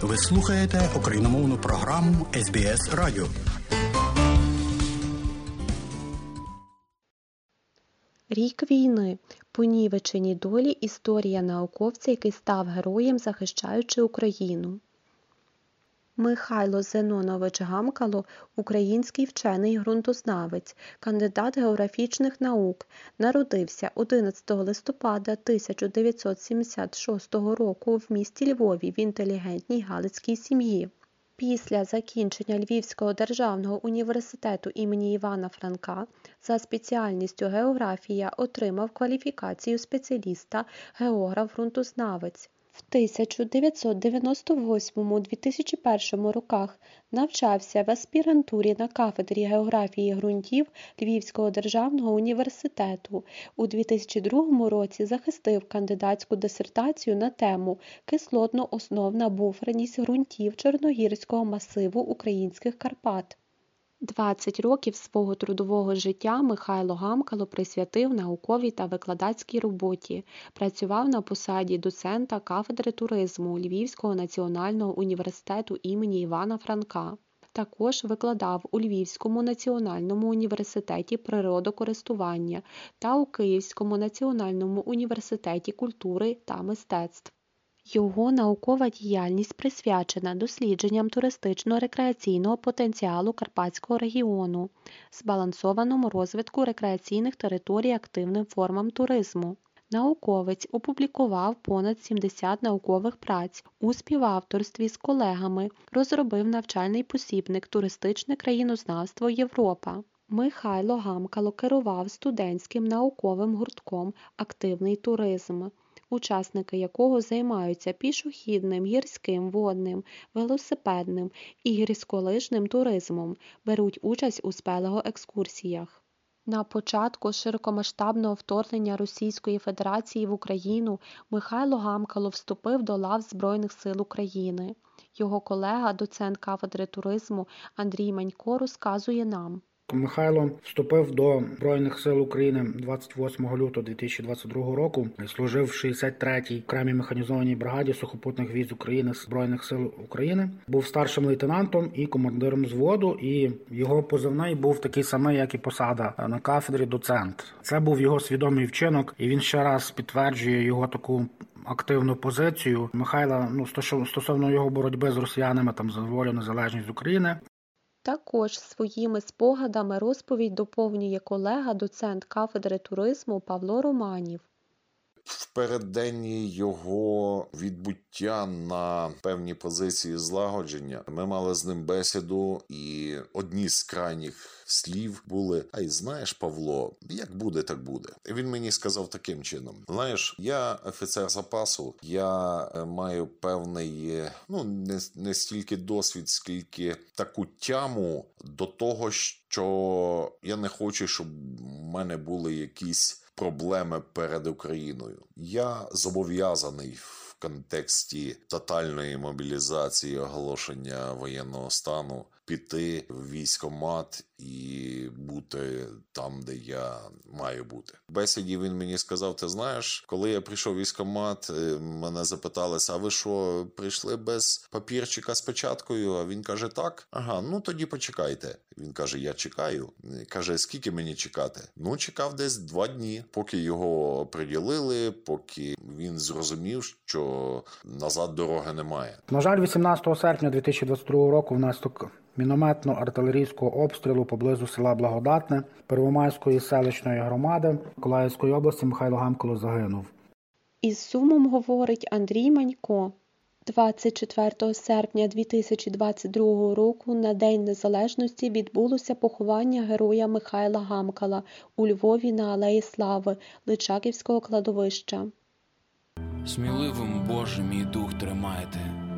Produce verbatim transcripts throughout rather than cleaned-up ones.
Ви слухаєте україномовну програму ес бі ес Радіо. Рік війни. Понівечені долі. Історія науковця, який став героєм, захищаючи Україну. Михайло Зенонович Гамкало – український вчений-ґрунтознавець, кандидат географічних наук. Народився одинадцятого листопада тисяча дев'ятсот сімдесят шостого року в місті Львові в інтелігентній галицькій сім'ї. Після закінчення Львівського державного університету імені Івана Франка за спеціальністю географія отримав кваліфікацію спеціаліста географ-ґрунтознавець. В тисяча дев'ятсот дев'яносто восьмому - дві тисячі першому роках навчався в аспірантурі на кафедрі географії ґрунтів Львівського державного університету. У дві тисячі другому році захистив кандидатську дисертацію на тему «Кислотно-основна буферність ґрунтів Чорногірського масиву українських Карпат». двадцять років свого трудового життя Михайло Гамкало присвятив науковій та викладацькій роботі. Працював на посаді доцента кафедри туризму Львівського національного університету імені Івана Франка. Також викладав у Львівському національному університеті природокористування та у Київському національному університеті культури та мистецтв. Його наукова діяльність присвячена дослідженням туристично-рекреаційного потенціалу Карпатського регіону, збалансованому розвитку рекреаційних територій активним формам туризму. Науковець опублікував понад сімдесят наукових праць. У співавторстві з колегами розробив навчальний посібник «Туристичне країнознавство Європа». Михайло Гамкало керував студентським науковим гуртком «Активний туризм», учасники якого займаються пішохідним, гірським, водним, велосипедним і гірськолижним туризмом, беруть участь у спелеоекскурсіях. На початку широкомасштабного вторгнення Російської Федерації в Україну Михайло Гамкало вступив до лав Збройних сил України. Його колега, доцент кафедри туризму Андрій Манько розказує нам. Михайло вступив до Збройних сил України двадцять восьмого лютого дві тисячі двадцять другого року. Служив в шістдесят третій окремій механізованій бригаді сухопутних військ України Збройних сил України. Був старшим лейтенантом і командиром взводу, і його позивний був такий самий, як і посада на кафедрі доцент. Це був його свідомий вчинок, і він ще раз підтверджує його таку активну позицію Михайла, ну, стосовно його боротьби з росіянами там за волю, незалежність України. Також своїми спогадами розповідь доповнює колега, доцент кафедри туризму Павло Романів. В передденні його відбуття на певні позиції злагодження ми мали з ним бесіду, і одні з крайніх слів були: «Ай, знаєш, Павло, як буде, так буде». Він мені сказав таким чином: «Знаєш, я офіцер запасу, я маю певний, ну, не, не стільки досвід, скільки таку тяму до того, що я не хочу, щоб в мене були якісь проблеми перед Україною. Я зобов'язаний в контексті тотальної мобілізації, оголошення воєнного стану піти в військкомат і бути там, де я маю бути». В бесіді він мені сказав: «Ти знаєш, коли я прийшов в військкомат, мене запиталися: а ви що, прийшли без папірчика з печаткою?» А він каже: «Так». «Ага, ну тоді почекайте». Він каже: «Я чекаю». Каже: «Скільки мені чекати?» Ну, чекав десь два дні, поки його приділили, поки він зрозумів, що назад дороги немає. На жаль, вісімнадцятого серпня дві тисячі двадцять другого року внаслідок мінометно-артилерійського обстрілу поблизу села Благодатне Первомайської селищної громади Миколаївської області Михайло Гамкало загинув. Із сумом говорить Андрій Манько. двадцять четвертого серпня дві тисячі двадцять другого року на День Незалежності відбулося поховання героя Михайла Гамкала у Львові на Алеї Слави Личаківського кладовища. Сміливим, Боже, мій дух тримайте,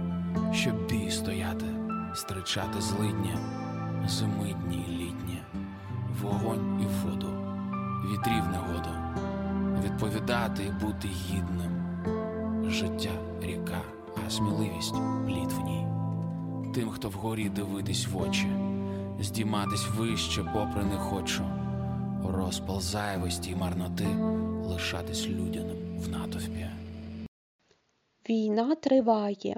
щоб бій стояти, стричати злидня, зими дні й літні, вогонь і воду, вітрів негоду, відповідати і бути гідним. Життя – ріка, а сміливість – плід в ній. Тим, хто вгорі, дивитись в очі, здійматись вище, попри не хочу. Розпал зайвості й марноти, лишатись людяним в натовпі. Війна триває.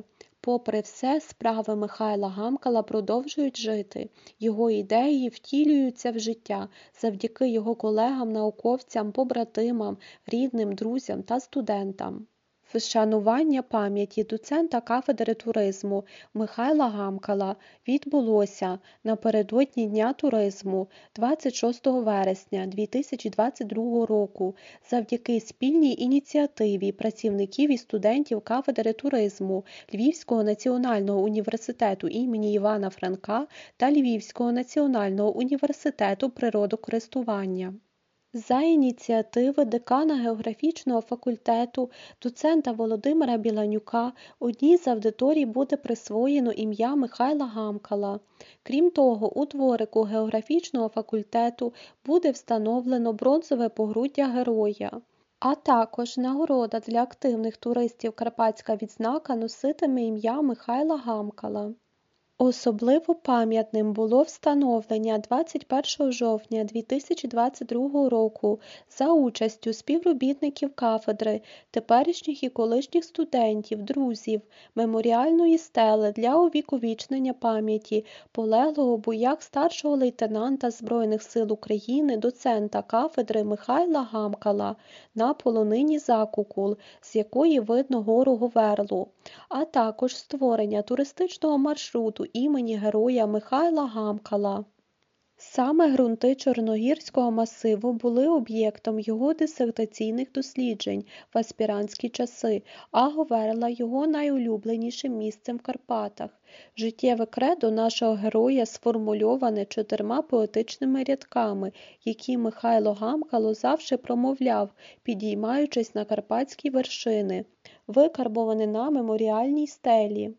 попри все, справи Михайла Гамкала продовжують жити. Його ідеї втілюються в життя завдяки його колегам, науковцям, побратимам, рідним, друзям та студентам. Вшанування пам'яті доцента кафедри туризму Михайла Гамкала відбулося напередодні Дня туризму двадцять шостого вересня дві тисячі двадцять другого року завдяки спільній ініціативі працівників і студентів кафедри туризму Львівського національного університету імені Івана Франка та Львівського національного університету природокористування. За ініціативи декана географічного факультету, доцента Володимира Біланюка, одній з аудиторій буде присвоєно ім'я Михайла Гамкала. Крім того, у дворику географічного факультету буде встановлено бронзове погруддя героя. А також нагорода для активних туристів «Карпатська відзнака» носитиме ім'я Михайла Гамкала. Особливо пам'ятним було встановлення двадцять першого жовтня дві тисячі двадцять другого року за участю співробітників кафедри, теперішніх і колишніх студентів, друзів, меморіальної стели для увіковічнення пам'яті полеглого у боях старшого лейтенанта Збройних сил України, доцента кафедри Михайла Гамкала на полонині Закукул, з якої видно гору Говерлу, а також створення туристичного маршруту імені героя Михайла Гамкала. Саме ґрунти Чорногірського масиву були об'єктом його дисертаційних досліджень в аспірантські часи, а Говерла – його найулюбленішим місцем в Карпатах. Життєве кредо нашого героя сформульоване чотирма поетичними рядками, які Михайло Гамкало завжди промовляв, підіймаючись на карпатські вершини, викарбовані на меморіальній стелі.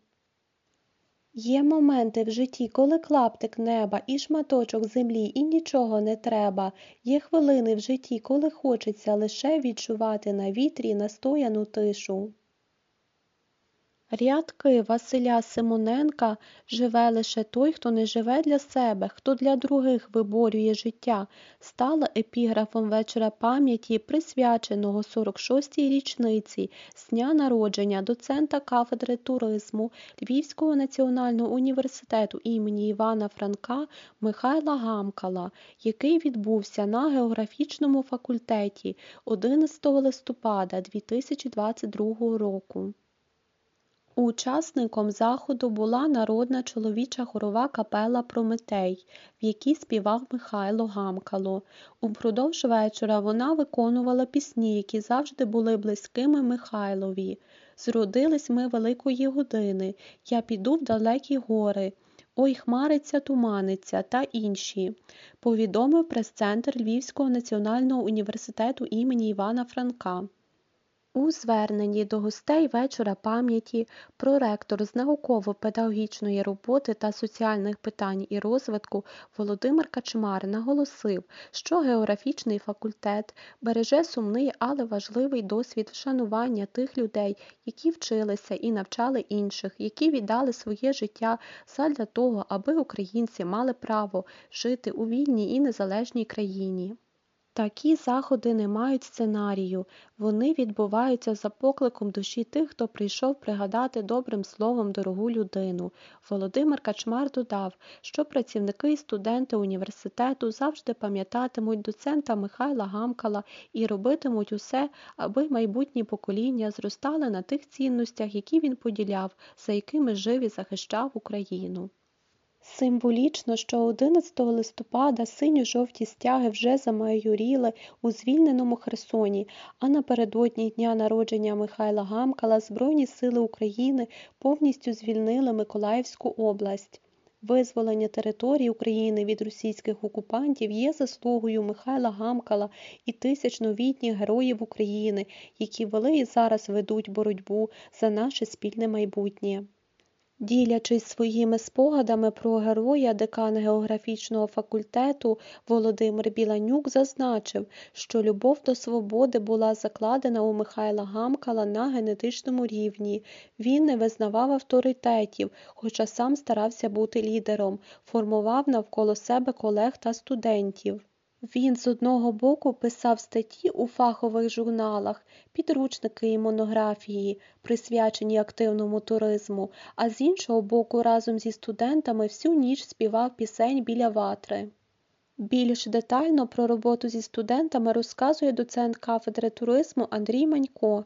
Є моменти в житті, коли клаптик неба і шматочок землі і нічого не треба. Є хвилини в житті, коли хочеться лише відчувати на вітрі настояну тишу. Рядки Василя Симоненка «Живе лише той, хто не живе для себе, хто для других виборює життя» стала епіграфом вечора пам'яті, присвяченого сорок шостій річниці з дня народження доцента кафедри туризму Львівського національного університету імені Івана Франка Михайла Гамкала, який відбувся на географічному факультеті одинадцятого листопада дві тисячі двадцять другого року. Учасником заходу була народна чоловіча хорова капела «Прометей», в якій співав Михайло Гамкало. Упродовж вечора вона виконувала пісні, які завжди були близькими Михайлові. «Зродились ми великої години», «Я піду в далекі гори», «Ой, хмариться, туманиться» та інші, повідомив прес-центр Львівського національного університету імені Івана Франка. У зверненні до гостей вечора пам'яті проректор з науково-педагогічної роботи та соціальних питань і розвитку Володимир Качмар наголосив, що географічний факультет береже сумний, але важливий досвід вшанування тих людей, які вчилися і навчали інших, які віддали своє життя задля того, аби українці мали право жити у вільній і незалежній країні. Такі заходи не мають сценарію, вони відбуваються за покликом душі тих, хто прийшов пригадати добрим словом дорогу людину. Володимир Качмар додав, що працівники і студенти університету завжди пам'ятатимуть доцента Михайла Гамкала і робитимуть усе, аби майбутні покоління зростали на тих цінностях, які він поділяв, за якими жив і захищав Україну. Символічно, що одинадцятого листопада синьо-жовті стяги вже замайоріли у звільненому Херсоні, а напередодні дня народження Михайла Гамкала Збройні сили України повністю звільнили Миколаївську область. Визволення території України від російських окупантів є заслугою Михайла Гамкала і тисяч новітніх героїв України, які вели і зараз ведуть боротьбу за наше спільне майбутнє. Ділячись своїми спогадами про героя, декан географічного факультету Володимир Біланюк зазначив, що любов до свободи була закладена у Михайла Гамкала на генетичному рівні. Він не визнавав авторитетів, хоча сам старався бути лідером, формував навколо себе колег та студентів. Він з одного боку писав статті у фахових журналах, підручники і монографії, присвячені активному туризму, а з іншого боку разом зі студентами всю ніч співав пісень біля ватри. Більш детально про роботу зі студентами розказує доцент кафедри туризму Андрій Манько.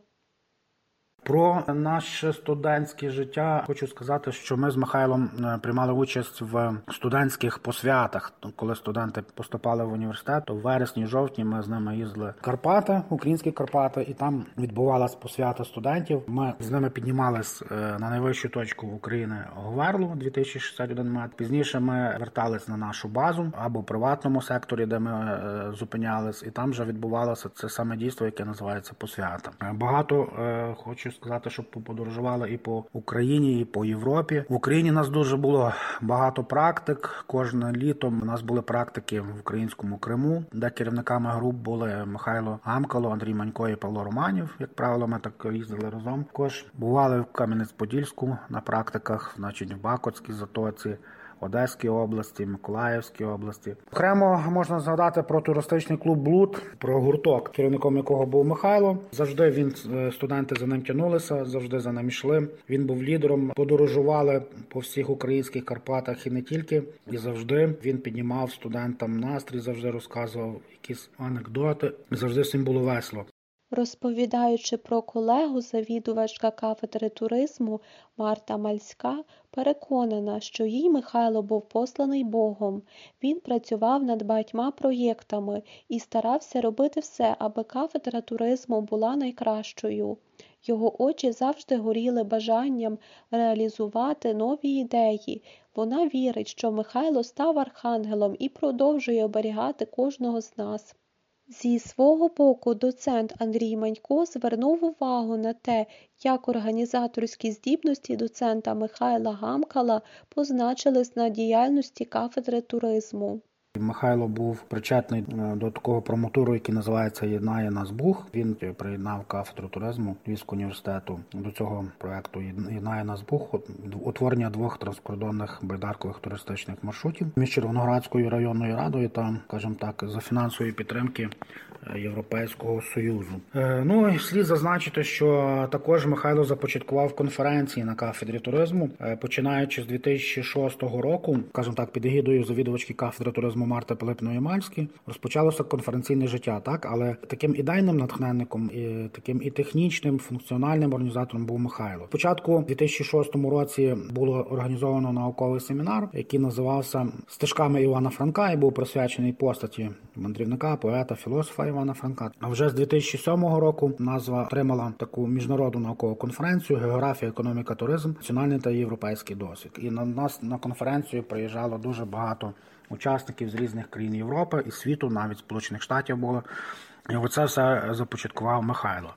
Про наше студентське життя хочу сказати, що ми з Михайлом приймали участь в студентських посвятах. Коли студенти поступали в університет, то в вересні-жовтні ми з ними їздили в Карпати, українські Карпати, і там відбувалась посвята студентів. Ми з ними піднімались на найвищу точку України Говерлу, дві тисячі шістдесят один метр. Пізніше ми вертались на нашу базу або в приватному секторі, де ми зупинялись, і там вже відбувалося це саме дійство, яке називається посвята. Багато хочу сказати, щоб подорожували і по Україні, і по Європі. В Україні нас дуже було багато практик. Кожне літо у нас були практики в українському Криму, де керівниками груп були Михайло Гамкало, Андрій Манько і Павло Романів. Як правило, ми так їздили разом. Також бували в Кам'янець-Подільську на практиках, значить в Бакотській затоці, Одеській області, Миколаївській області. Окремо можна згадати про туристичний клуб «Блуд», про гурток, керівником якого був Михайло. Завжди він, студенти за ним тягнулися, завжди за ним йшли. Він був лідером, подорожували по всіх українських Карпатах і не тільки. І завжди він піднімав студентам настрій, завжди розказував якісь анекдоти. Завжди всім було весело. Розповідаючи про колегу, завідувачка кафедри туризму Марта Мальська переконана, що їй Михайло був посланий Богом. Він працював над багатьма проєктами і старався робити все, аби кафедра туризму була найкращою. Його очі завжди горіли бажанням реалізувати нові ідеї. Вона вірить, що Михайло став архангелом і продовжує оберігати кожного з нас. Зі свого боку доцент Андрій Манько звернув увагу на те, як організаторські здібності доцента Михайла Гамкала позначились на діяльності кафедри туризму. Михайло був причетний до такого промотуру, який називається «Єднає нас Буг». Він приєднав кафедру туризму Львівського університету до цього проєкту «Єднає нас Буг», утворення двох транскордонних байдаркових туристичних маршрутів між Червоноградською районною радою та, скажімо так, за фінансової підтримки Європейського Союзу. Ну і слід зазначити, що також Михайло започаткував конференції на кафедрі туризму, починаючи з дві тисячі шостого року, скажімо так, під егідою завідувачки кафедри туризму Марти Пилипної-Мальської, розпочалося конференційне життя, так, але таким ідейним натхненником, і таким і технічним, функціональним організатором був Михайло. Спочатку в дві тисячі шостому році було організовано науковий семінар, який називався «Стежками Івана Франка» і був присвячений постаті мандрівника, поета, філософа Івана Франка. А вже з дві тисячі сьомого року назва отримала таку міжнародну наукову конференцію «Географія, економіка, туризм. Національний та європейський досвід». І на нас на конференцію приїжджало дуже багато учасників з різних країн Європи і світу, навіть Сполучених Штатів було. І оце все започаткував Михайло.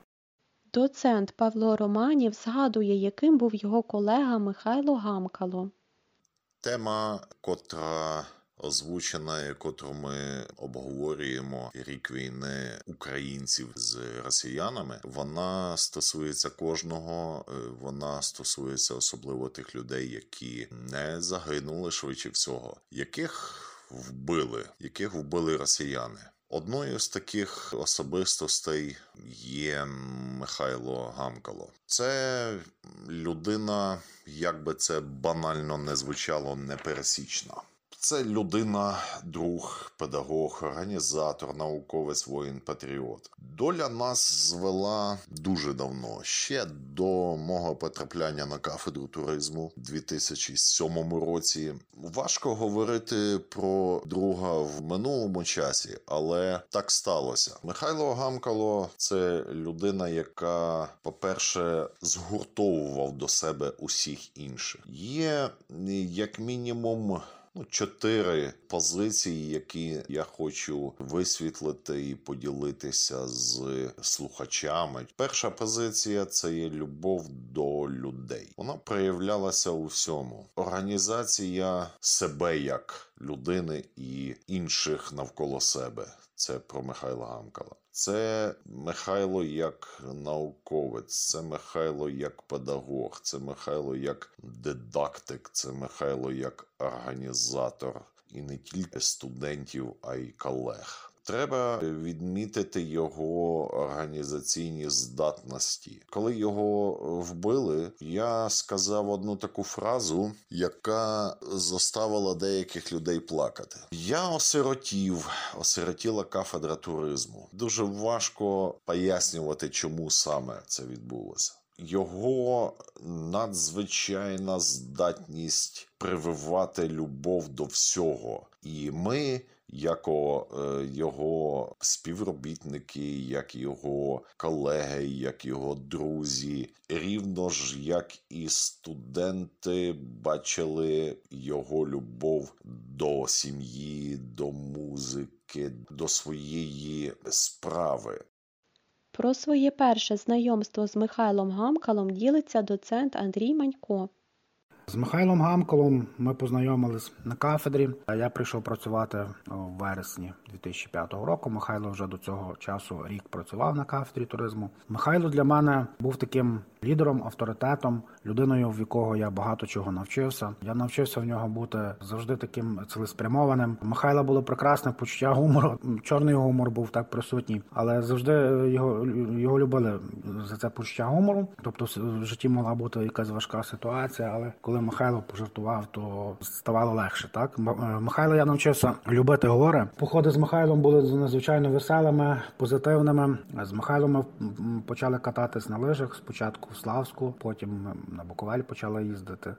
Доцент Павло Романів згадує, яким був його колега Михайло Гамкало. Тема, котра озвучена, котру ми обговорюємо, рік війни українців з росіянами, вона стосується кожного, вона стосується особливо тих людей, які не загинули швидше всього, яких вбили, яких вбили росіяни. Одною з таких особистостей є Михайло Гамкало. Це людина, як би це банально не звучало, непересічна. Це людина, друг, педагог, організатор, науковець, воїн, патріот. Доля нас звела дуже давно, ще до мого потрапляння на кафедру туризму у дві тисячі сьомому році. Важко говорити про друга в минулому часі, але так сталося. Михайло Гамкало – це людина, яка, по-перше, згуртовував до себе усіх інших. Є, як мінімум, Ну, чотири позиції, які я хочу висвітлити і поділитися з слухачами. Перша позиція – це є любов до людей. Вона проявлялася у всьому. Організація себе як людини і інших навколо себе. Це про Михайла Гамкала. Це Михайло як науковець, це Михайло як педагог, це Михайло як дидактик, це Михайло як організатор. І не тільки студентів, а й колег. Треба відмітити його організаційні здатності. Коли його вбили, я сказав одну таку фразу, яка заставила деяких людей плакати. Я осиротів, осиротіла кафедра туризму. Дуже важко пояснювати, чому саме це відбулося. Його надзвичайна здатність прививати любов до всього. І ми, як його співробітники, як його колеги, як його друзі, рівно ж, як і студенти, бачили його любов до сім'ї, до музики, до своєї справи. Про своє перше знайомство з Михайлом Гамкалом ділиться доцент Андрій Манько. З Михайлом Гамкалом ми познайомились на кафедрі. Я прийшов працювати у вересні дві тисячі п'ятого року. Михайло вже до цього часу рік працював на кафедрі туризму. Михайло для мене був таким лідером, авторитетом, людиною, в якого я багато чого навчився. Я навчився в нього бути завжди таким цілеспрямованим. У Михайла було прекрасне почуття гумору. Чорний гумор був так присутній, але завжди його, його любили за це почуття гумору. Тобто в житті могла бути якась важка ситуація, але коли Михайло пожартував, то ставало легше. Так, Михайло я навчився любити гори. Походи з Михайлом були надзвичайно веселими, позитивними. З Михайлом ми почали кататись на лижах. Спочатку в Славську, потім на Буковель почали їздити.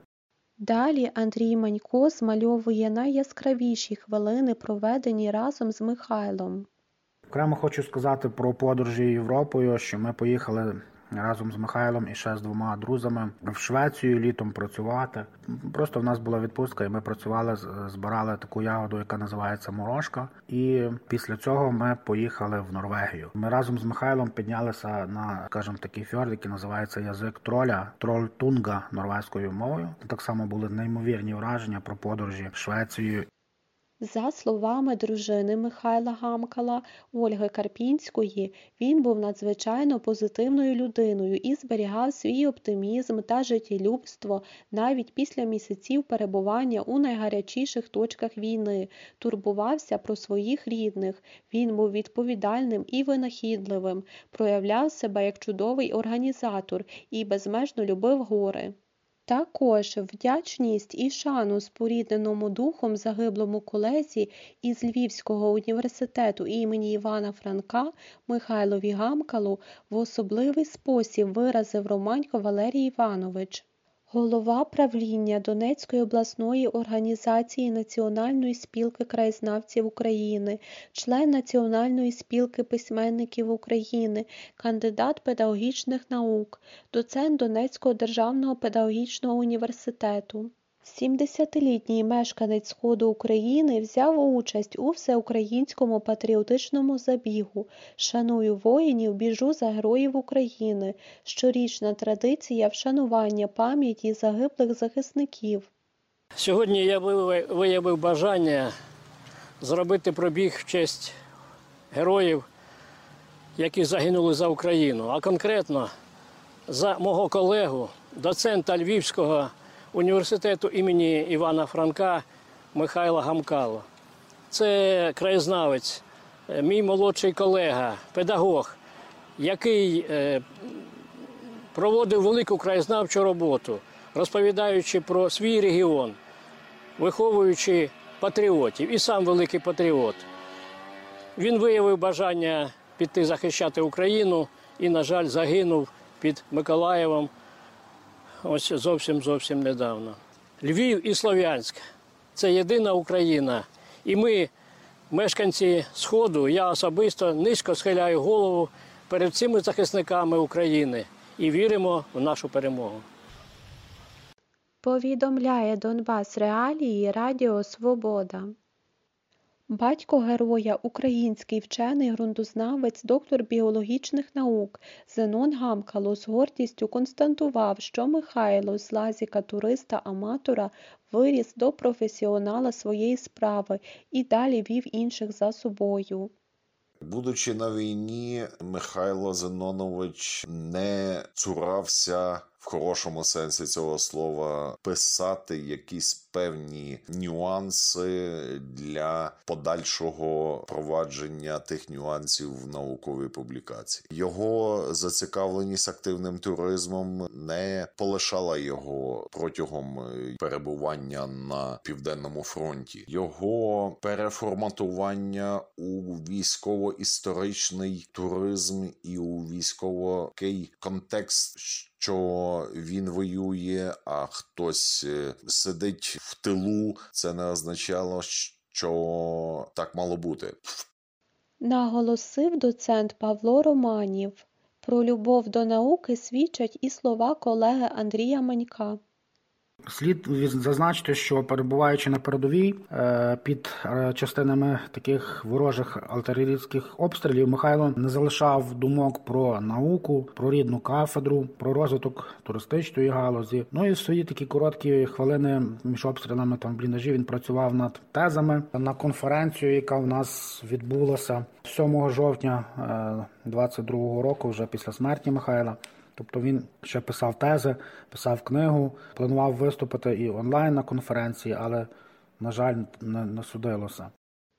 Далі Андрій Манько змальовує найяскравіші хвилини, проведені разом з Михайлом. Окремо хочу сказати про подорожі Європою, що ми поїхали разом з Михайлом і ще з двома друзями в Швецію літом працювати. Просто в нас була відпустка, і ми працювали, збирали таку ягоду, яка називається морошка. І після цього ми поїхали в Норвегію. Ми разом з Михайлом піднялися на, скажімо, такий фьорд, який називається язик троля, троль-тунга норвезькою мовою. Так само були неймовірні враження про подорожі в Швецію. За словами дружини Михайла Гамкала Ольги Карпінської, він був надзвичайно позитивною людиною і зберігав свій оптимізм та життєлюбство навіть після місяців перебування у найгарячіших точках війни, турбувався про своїх рідних. Він був відповідальним і винахідливим, проявляв себе як чудовий організатор і безмежно любив гори. Також вдячність і шану спорідненому духом загиблому колезі із Львівського університету імені Івана Франка Михайлові Гамкалу в особливий спосіб виразив Романько Валерій Іванович. Голова правління Донецької обласної організації Національної спілки краєзнавців України, член Національної спілки письменників України, кандидат педагогічних наук, доцент Донецького державного педагогічного університету. сімдесятилітній мешканець Сходу України взяв участь у всеукраїнському патріотичному забігу «Шаную воїнів, біжу за героїв України» – щорічна традиція вшанування пам'яті загиблих захисників. Сьогодні я виявив бажання зробити пробіг в честь героїв, які загинули за Україну, а конкретно за мого колегу, доцента Львівського університету імені Івана Франка Михайла Гамкала. Це краєзнавець, мій молодший колега, педагог, який проводив велику краєзнавчу роботу, розповідаючи про свій регіон, виховуючи патріотів, і сам великий патріот. Він виявив бажання піти захищати Україну і, на жаль, загинув під Миколаєвом ось зовсім-зовсім недавно. Львів і Слов'янськ – це єдина Україна. І ми, мешканці Сходу, я особисто низько схиляю голову перед цими захисниками України і віримо в нашу перемогу. Повідомляє Донбас Реалії Радіо Свобода. Батько героя, український вчений ґрунтознавець, доктор біологічних наук Зенон Гамкало з гордістю констатував, що Михайло з лазіка-туриста-аматора виріс до професіонала своєї справи і далі вів інших за собою. Будучи на війні, Михайло Зенонович не цурався в хорошому сенсі цього слова писати якісь певні нюанси для подальшого провадження тих нюансів в науковій публікації. Його зацікавленість активним туризмом не полишала його протягом перебування на Південному фронті. Його переформатування у військово-історичний туризм і у військово-кий контекст, що він воює, а хтось сидить в тилу, це не означало, що так мало бути. Наголосив доцент Павло Романів. Про любов до науки свідчать і слова колеги Андрія Манька. Слід зазначити, що перебуваючи на передовій під частинами таких ворожих артилерійських обстрілів, Михайло не залишав думок про науку, про рідну кафедру, про розвиток туристичної галузі. Ну і в свої такі короткі хвилини між обстрілами там в бліндажі він працював над тезами. На конференцію, яка в нас відбулася сьомого жовтня двадцять другого року, вже після смерті Михайла. Тобто він ще писав тези, писав книгу, планував виступити і онлайн на конференції, але, на жаль, не, не судилося.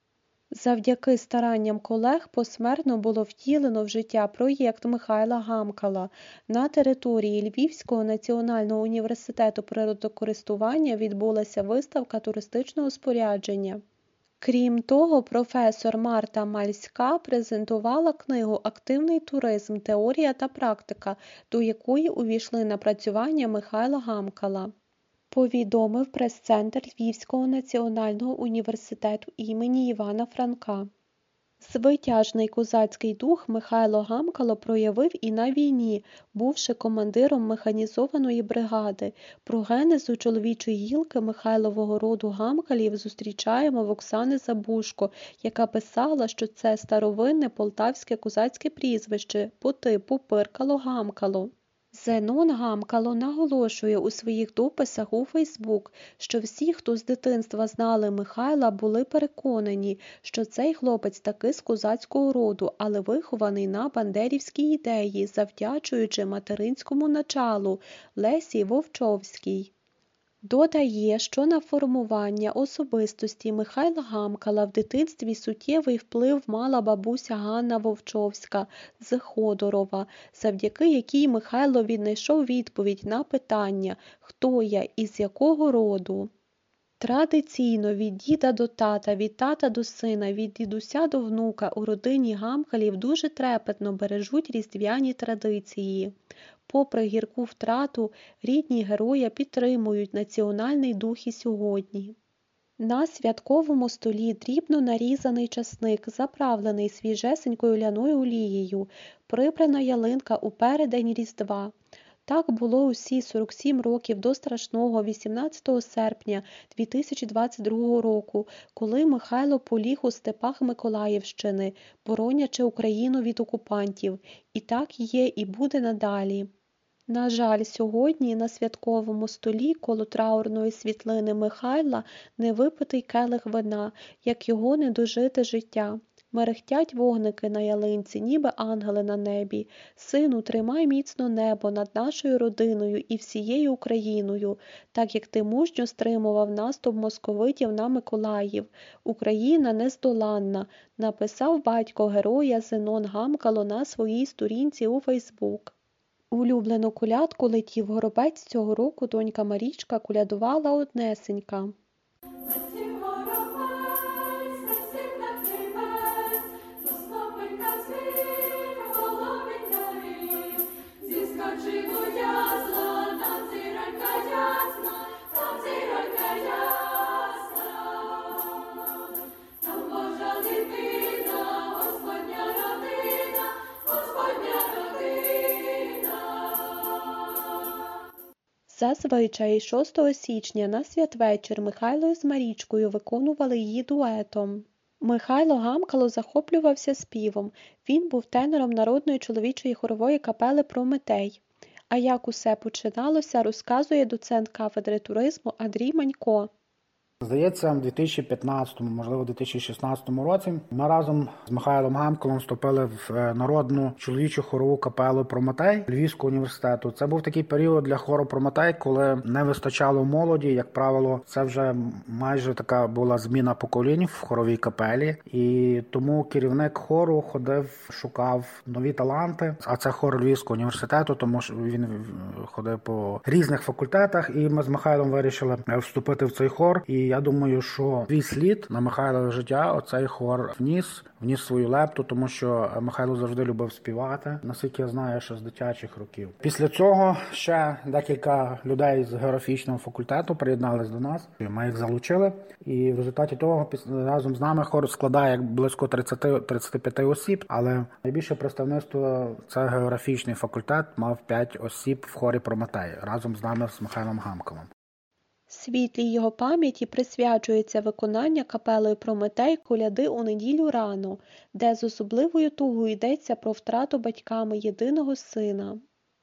Завдяки старанням колег посмертно було втілено в життя проєкт Михайла Гамкала. На території Львівського національного університету природокористування відбулася виставка туристичного спорядження. Крім того, професор Марта Мальська презентувала книгу «Активний туризм. Теорія та практика», до якої увійшли напрацювання Михайла Гамкала. Повідомив прес-центр Львівського національного університету імені Івана Франка. Звитяжний козацький дух Михайло Гамкало проявив і на війні, бувши командиром механізованої бригади. Про генезу чоловічої гілки Михайлового роду Гамкалів зустрічаємо в Оксани Забушко, яка писала, що це старовинне полтавське козацьке прізвище по типу Пиркало-Гамкало. Зенон Гамкало наголошує у своїх дописах у Фейсбук, що всі, хто з дитинства знали Михайла, були переконані, що цей хлопець таки з козацького роду, але вихований на бандерівській ідеї, завдячуючи материнському началу Лесі Вовчовській. Додає, що на формування особистості Михайла Гамкала в дитинстві суттєвий вплив мала бабуся Ганна Вовчовська з Ходорова, завдяки якій Михайло віднайшов відповідь на питання «Хто я і з якого роду?». Традиційно від діда до тата, від тата до сина, від дідуся до внука у родині Гамкалів дуже трепетно бережуть різдвяні традиції. Попри гірку втрату, рідні героя підтримують національний дух і сьогодні. На святковому столі дрібно нарізаний часник, заправлений свіжесенькою ляною олією, прибрана ялинка у переддень Різдва. Так було усі сорок сім років до страшного вісімнадцятого серпня дві тисячі двадцять другого року, коли Михайло поліг у степах Миколаївщини, боронячи Україну від окупантів. І так є і буде надалі. На жаль, сьогодні на святковому столі коло траурної світлини Михайла не випитий келих вина, як його недожите життя. Мерехтять вогники на ялинці, ніби ангели на небі. Сину, тримай міцно небо над нашою родиною і всією Україною, так як ти мужньо стримував наступ московитів на Миколаїв. Україна нездоланна, написав батько героя Зенон Гамкало на своїй сторінці у Фейсбук. Улюблену колядку «Летів горобець» цього року донька Марічка колядувала однесенька. Зазвичай шостого січня на святвечір Михайло з Марічкою виконували її дуетом. Михайло Гамкало захоплювався співом. Він був тенором народної чоловічої хорової капели «Прометей». А як усе починалося, розказує доцент кафедри туризму Андрій Манько. Здається, в дві тисячі п'ятнадцятому, можливо, дві тисячі шістнадцятому році ми разом з Михайлом Гамкалом вступили в народну чоловічу хорову капелу «Прометей» Львівського університету. Це був такий період для хору «Прометей», коли не вистачало молоді. Як правило, це вже майже така була зміна поколінь в хоровій капелі. І тому керівник хору ходив, шукав нові таланти. А це хор Львівського університету, тому що він ходив по різних факультетах. І ми з Михайлом вирішили вступити в цей хор. І я думаю, що свій слід на Михайлове життя оцей хор вніс, вніс свою лепту, тому що Михайло завжди любив співати, наскільки я знаю, що з дитячих років. Після цього ще декілька людей з географічного факультету приєднались до нас. Ми їх залучили, і в результаті того разом з нами хор складає близько тридцять - тридцять п'ять осіб, але найбільше представництво – це географічний факультет, мав п'ять осіб в хорі «Прометей» разом з нами, з Михайлом Гамкалом. Світлій його пам'яті присвячується виконання капелою «Прометей» коляди у неділю рано, де з особливою тугою йдеться про втрату батьками єдиного сина.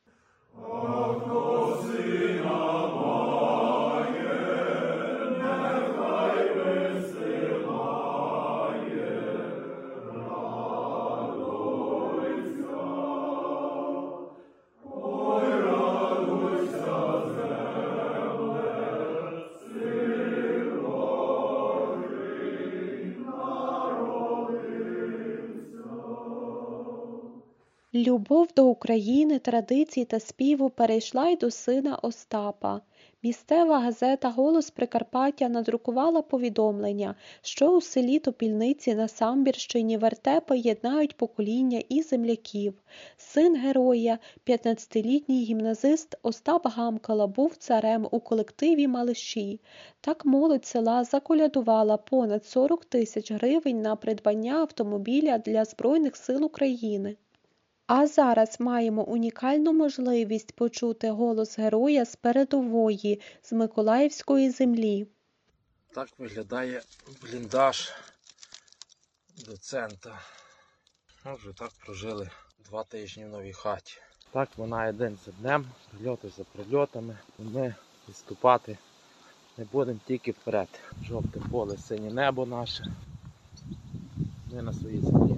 Любов до України, традицій та співу перейшла й до сина Остапа. Місцева газета «Голос Прикарпаття» надрукувала повідомлення, що у селі Топільниці на Самбірщині вертепи єднають покоління і земляків. Син героя, п'ятнадцятилітній гімназист Остап Гамкала, був царем у колективі «Малиші». Так молодь села заколядувала понад сорок тисяч гривень на придбання автомобіля для Збройних сил України. А зараз маємо унікальну можливість почути голос героя з передової, з Миколаївської землі. Так виглядає бліндаж доцента. Ми вже так прожили два тижні в новій хаті. Так минає день за днем, прильоти за прильотами. Ми відступати не будемо, тільки вперед. Жовте поле, синє небо наше. Ми на своїй землі.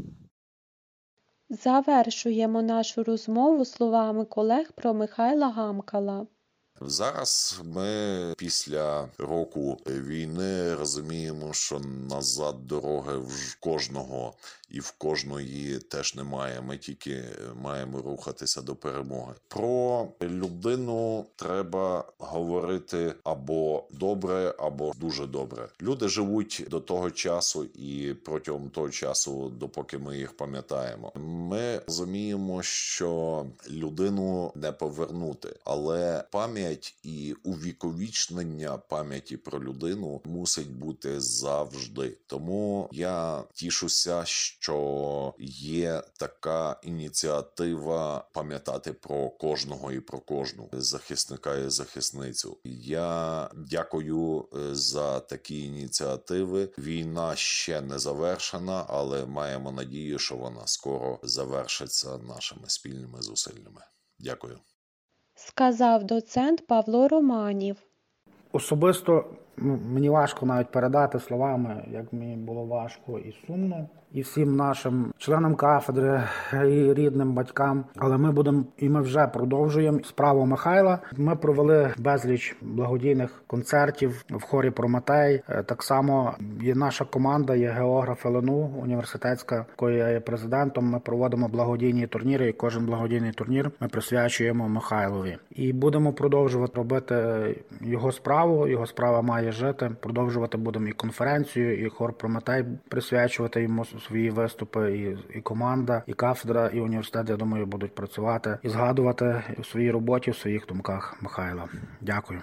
Завершуємо нашу розмову словами колег про Михайла Гамкала. Зараз ми після року війни розуміємо, що назад дороги в кожного і в кожної теж немає. Ми тільки маємо рухатися до перемоги. Про людину треба говорити або добре, або дуже добре. Люди живуть до того часу і протягом того часу, допоки ми їх пам'ятаємо. Ми розуміємо, що людину не повернути, але пам'ять і увіковічнення пам'яті про людину мусить бути завжди. Тому я тішуся, що є така ініціатива пам'ятати про кожного і про кожну захисника і захисницю. Я дякую за такі ініціативи. Війна ще не завершена, але маємо надію, що вона скоро завершиться нашими спільними зусиллями. Дякую. Сказав доцент Павло Романів. Особисто мені важко навіть передати словами, як мені було важко і сумно. І всім нашим членам кафедри, і рідним батькам. Але ми будемо, і ми вже продовжуємо справу Михайла. Ми провели безліч благодійних концертів в хорі «Прометей». Так само є наша команда, є географ ел ен у університетська, якої я є президентом. Ми проводимо благодійні турніри, і кожен благодійний турнір ми присвячуємо Михайлові. І будемо продовжувати робити його справу, його справа має жити. Продовжувати будемо і конференцію, і хор «Прометей» присвячувати йому свої виступи, і, і команда, і кафедра, і університет, я думаю, будуть працювати і згадувати у своїй роботі, в своїх думках Михайла. Дякую.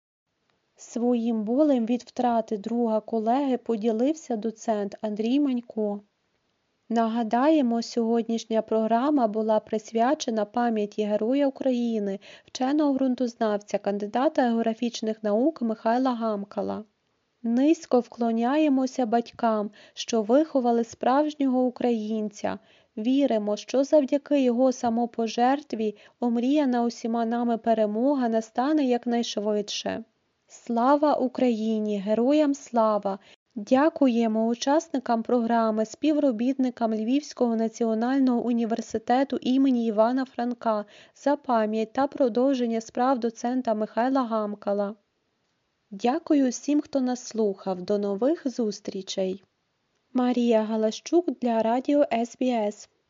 Своїм болем від втрати друга колеги поділився доцент Андрій Манько. Нагадаємо, сьогоднішня програма була присвячена пам'яті Героя України, вченого ґрунтознавця, кандидата географічних наук Михайла Гамкала. Низько вклоняємося батькам, що виховали справжнього українця. Віримо, що завдяки його самопожертві омріяна усіма нами перемога настане якнайшвидше. Слава Слава Україні! Героям слава! Дякуємо учасникам програми, співробітникам Львівського національного університету імені Івана Франка за пам'ять та продовження справ доцента Михайла Гамкала. Дякую всім, хто нас слухав. До нових зустрічей! Марія Галащук для радіо ес бі ес.